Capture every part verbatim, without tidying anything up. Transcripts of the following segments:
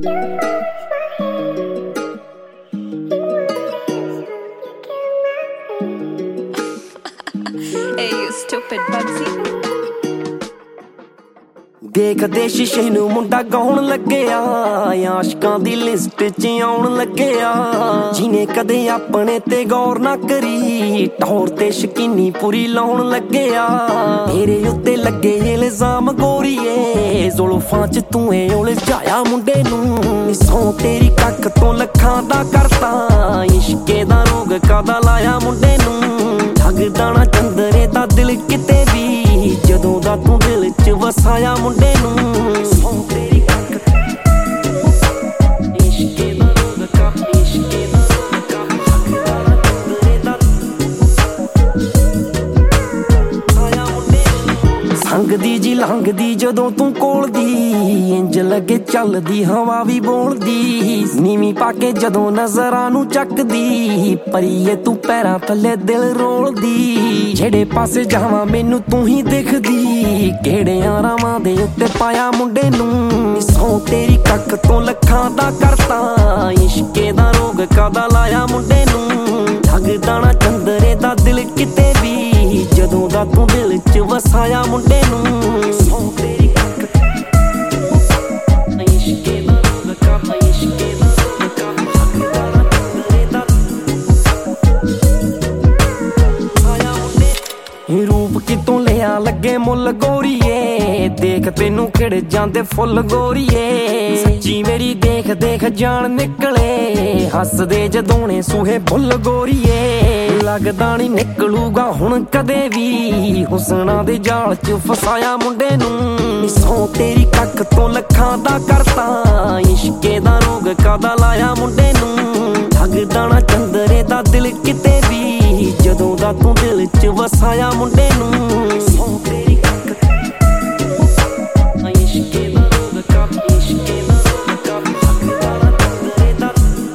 Hey, you stupid Bugsy. ਦੇਖਦੇ ਸ਼ੀਸ਼ੇ ਨੂੰ ਮੁੰਡਾ ਗਾਉਣ ਲੱਗਿਆ, ਆਸ਼ਕਾਂ ਦੀ ਲਿਸਟ 'ਚ ਆਉਣ ਲੱਗਿਆ। ਜਿਹਨੇ ਕਦੇ ਆਪਣੇ ਤੇ ਗੌਰ ਨਾ ਕਰੀ, ਟੌਰ ਤੇ ਸ਼ਕੀਨੀ ਪੂਰੀ ਲਾਉਣ ਲੱਗਿਆ। ਤੇਰੇ ਉੱਤੇ ਲੱਗੇ ਇਲਜ਼ਾਮ ਗੋਰੀਏ, ਜ਼ੁਲਫਾਂ 'ਚ ਤੂੰ ਏ ਉਲਝਾਇਆ ਮੁੰਡੇ ਨੂੰ। ਸੌ ਤੇਰੀ ਕੱਖ ਤੋਂ ਲੱਖਾਂ ਦਾ ਕਰਤਾ, ਇਸ਼ਕੇ ਦਾ ਰੋਗ ਕਾਦਾ ਲਾਇਆ ਮੁੰਡੇ ਨੂੰ। ਜਗਦਾ ਨਾ ਚੰਦਰੇ ਦਾ ਦਿਲ ਕਿਤੇ ਵੀ, ਜਦੋਂ ਦਾ ਤੂੰ ਦਿਲ 'ਚ ਵਸਾਇਆ ਮੁੰਡੇ ਨੂੰ। ਸੌ ਤੇਰੀ ਕੱਖ ਇਸ਼ਕੇ ਦਾ ਰੋਗ ਕਾ, ਇਸ਼ਕੇ ਦਾ ਰੋਗ ਕਾ, ਜਗਦਾ ਨਾ ਚੰਦਰੇ ਦਾ ਆਇਆ ਮੁੰਡੇ ਨੂੰ। ਸੰਗਦੀ ਜੀ ਲੰਘਦੀ ਜਦੋਂ ਤੂੰ ਕੋਲ ਦੀ, ਇੰਜ ਲੱਗੇ ਚੱਲਦੀ ਹਵਾ ਵੀ ਬੋਲਦੀ। ਨੀਵੀਂ ਪਾ ਕੇ ਜਦੋਂ ਨਜ਼ਰਾਂ ਨੂੰ ਚੱਕਦੀ, ਪਰੀਏ ਤੂੰ ਪੈਰਾਂ ਥੱਲੇ ਦਿਲ ਰੋਲਦੀ। ਜਿਹੜੇ ਪਾਸੇ ਜਾਵਾਂ ਮੈਨੂੰ ਤੂੰ ਹੀ ਦਿਖਦੀ, ਕਿਹੜਿਆਂ ਰਾਵਾਂ ਦੇ ਉੱਤੇ ਪਾਇਆ ਮੁੰਡੇ ਨੂੰ। ਸੌ ਤੇਰੀ ਕੱਖ ਤੋਂ ਲੱਖਾਂ ਦਾ ਕਰਤਾ, ਇਸ਼ਕੇ ਦਾ ਰੋਗ ਕਾਦਾ ਲਾਇਆ ਮੁੰਡੇ ਨੂੰ। ਜਗਦਾ ਨਾ ਚੰਦਰੇ ਦਾ ਦਿਲ ਕਿਤੇ ਵੀ, ਜਦੋਂ ਦਾ ਤੂੰ ਦਿਲ 'ਚ ਵਸਾਇਆ ਮੁੰਡੇ ਨੂੰ। ਸੌ ਤੇਰੀ ਕੱਖ ਇਸ਼ਕੇ ਦਾ ਰੋਗ ਕਾ, ਇਸ਼ਕੇ ਦਾ ਰੋਗ ਕਾ, ਜਗਦਾ ਨਾ ਚੰਦਰੇ ਦਾ ਆਇਆ ਮੁੰਡੇ। ਰੂਪ ਕਿਤੋਂ ਲਿਆ ਲੱਗੇ ਮੁੱਲ ਗੋਰੀਏ, ਦੇਖ ਤੈਨੂੰ ਖਿੜ ਜਾਂਦੇ ਫੁੱਲ ਗੋਰੀਏ। ਸੱਚੀ ਮੇਰੀ ਦੇਖ ਦੇਖ ਜਾਨ ਨਿਕਲੇ, ਹੱਸਦੇ ਜਦੋਂ ਨੇ ਸੂਹੇ ਬੁੱਲ ਗੋਰੀਏ। ਲੱਗਦਾ ਨੀ ਨਿਕਲੂਗਾ ਹੁਣ ਕਦੇ ਵੀ, ਹੁਸਨਾਂ ਦੇ ਜਾਲ 'ਚ ਫਸਾਇਆ ਮੁੰਡੇ ਨੂੰ। ਸੌ ਤੇਰੀ ਕੱਖ ਤੋਂ ਲੱਖਾਂ ਦਾ ਕਰਤਾ, ਇਸ਼ਕੇ ਦਾ ਰੋਗ ਕਾਦਾ ਲਾਇਆ ਮੁੰਡੇ ਨੂੰ। ਜਗਦਾ ਨਾ ਚੰਦਰੇ ਦਾ ਦਿਲ ਕਿਤੇ ਵੀ, ਜਦੋਂ ਦਾ ਤੂੰ ਦਿਲ 'ਚ ਵਸਾਇਆ ਮੁੰਡੇ ਨੂੰ। ਸੌ ਤੇਰੀ ਕੱਖ ਇਸ਼ਕੇ ਦਾ ਰੋਗ ਕਾ, ਇਸ਼ਕੇ ਦਾ ਰੋਗ ਕਾ, ਜਗਦਾ ਨਾ ਚੰਦਰੇ ਦਾ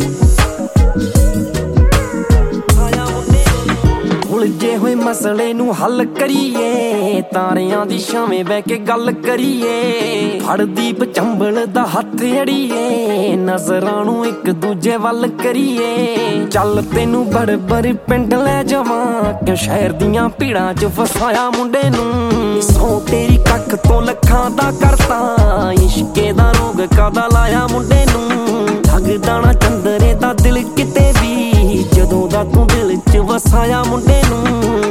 ਆਇਆ ਮੁੰਡੇ ਨੂੰ। ਉਲਝੇ ਹੋਏ ਮਸਲੇ ਨੂੰ ਹੱਲ ਕਰੀਏ, ਤਾਰਿਆਂ ਦੀ ਛਾਵੇਂ ਬਹਿ ਕੇ ਗੱਲ ਕਰੀਏ। ਫੜ ਦੀਪ ਚੰਬਲ ਦਾ ਹੱਥ ਅੜੀਏ, ਨਜ਼ਰਾਂ ਨੂੰ ਇੱਕ ਦੂਜੇ ਵੱਲ ਕਰੀਏ। ਚੱਲ ਤੈਨੂੰ ਬੜਬੜ ਪਿੰਡ ਲੈ ਜਾਵਾਂ, ਕਿ ਸ਼ਹਿਰ ਦੀਆਂ ਭੀੜਾਂ 'ਚ ਫਸਾਇਆ ਮੁੰਡੇ ਨੂੰ। ਸੌ ਤੇਰੀ ਕੱਖ ਤੋਂ ਲੱਖਾਂ ਦਾ ਕਰਤਾ, ਇਸ਼ਕੇ ਦਾ ਰੋਗ ਕਾਦਾ ਲਾਇਆ ਮੁੰਡੇ ਨੂੰ। ਜਗਦਾ ਨਾ ਚੰਦਰੇ ਦਾ ਦਿਲ ਕਿਤੇ ਵੀ, ਜਦੋਂ ਦਾ ਤੂੰ ਦਿਲ 'ਚ ਵਸਾਇਆ ਮੁੰਡੇ ਨੂੰ।